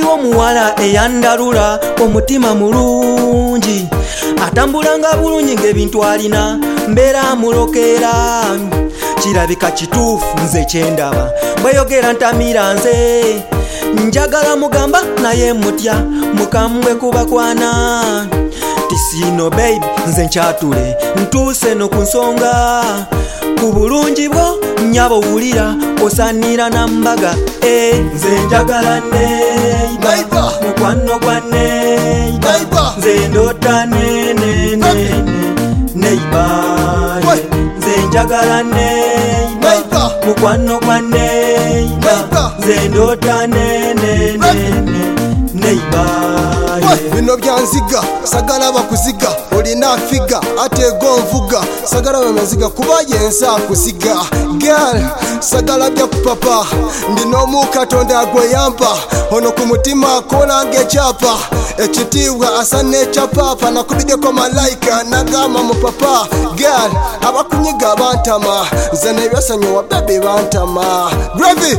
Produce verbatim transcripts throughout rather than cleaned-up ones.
waliwo muwala eyandalula omutima mulungi atambulanga bulungi ng'ebintu alina mbeera mulokera kirabika kituufu nze kyendaba bweyogera ntamira nze njagala mugamba naye mutya mukamwe kubakwana tisino baby nze nkyatule ntuuse no ku nsonga ku bulungi bwo nyabo wulira osanira nambaga e nze njagala neiba mukwano gwa neiba nze ndota nene neiba nze njagala neiba mukwano gwa neiba nze ndota nene neiba bino byanziga sagala bakuziga olina figa ate gonvuga sagala bamaziga kuba yensa kuziga girl sagala bya kupapa ndino mu katonda agweyamba ono ku mutima kolange chapa ekitiibwa asane chapapa nakubideko malaika nagama mu papa girl abakunyiga bantama zane byasanyo wa baby bantama bravi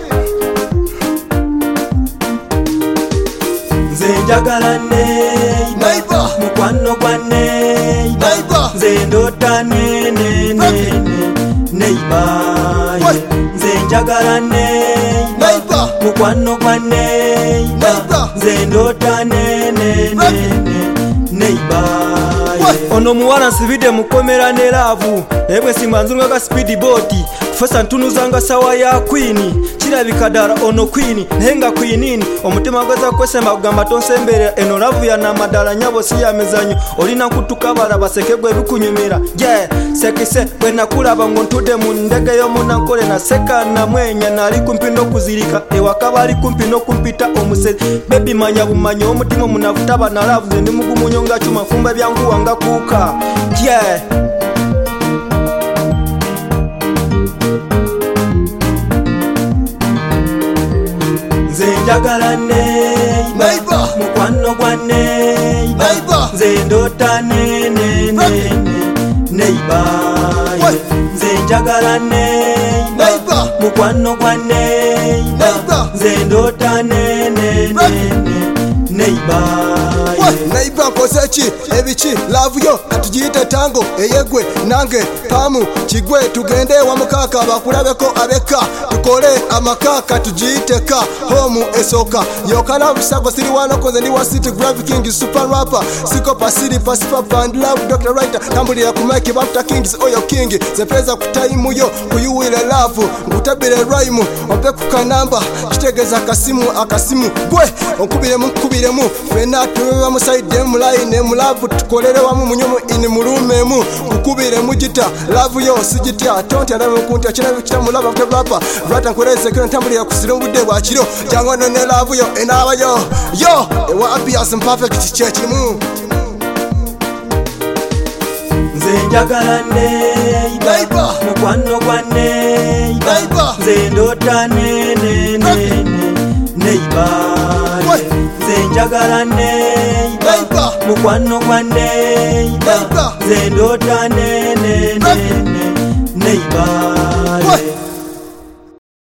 nze njagala neiba mukwano gwa neiba nze ndota nene neiba nze njagala neiba mukwano gwa neiba nze ndota nene neiba ono muwala nsibidde mukomera ne laavu naye bwe simba nzirunga ka speed boat fosa ntunuzanga sawa ya queen kirabika ddala ono queen naye nga queenini omutima gweza kwesemba kugamba tonsemberera eno laavu yanamadala nyabo si ya mizanyo olina kutukabala baseke gwe bikunyumira je yeah. sekise bwe nakulaba ngo ntudde mu ndege y'omunankole naseka namwenya nali kumpi n'okuzirika ewaka bali kumpi n'okumpita omusezi bebi manya bumanyi omutima omunafuta bana laavu nze ndi mugumunyo nga kyuma fumba byanguwa nga kuuka je yeah. nze njagala neiba mukwano gwa neiba nze ndota nene neiba nze njagala neiba mukwano gwa neiba nze ndota nene neiba neiba nkozeki ebiki laavu yo katugiyite tango eyegwe nange pamu kigwe tugende wa mukaka bakulabeko abeka tukole amakaka tugiyiteka homu esoka yokana busago siri wano nze ndi wa city graphic king super rapper siko pasiri pasipa band love doctor writer tambulira ku mic bafter kings oyo king zepeza ku time yo kuyuwira love ngutabire rhyme ompe ku kanamba kitegeza akasimu akasimu gwe onkubire mu kubire mu fena tuwa musaide mu line mu love tukolere wamu munyomo in mulume mu kukubire mu gita love yo sigitya tonte alamu kunta kina bikita mu love rapper rata nkoreze kino tambulira ku sirombude bwa kiro cyangwa none love yo enaba yo yo ewa abias perfect church mu nze njagala neiba mukwano gwa neiba nze ndota nene neiba nze njagala neiba mukwano gwa neiba nze ndota nene neiba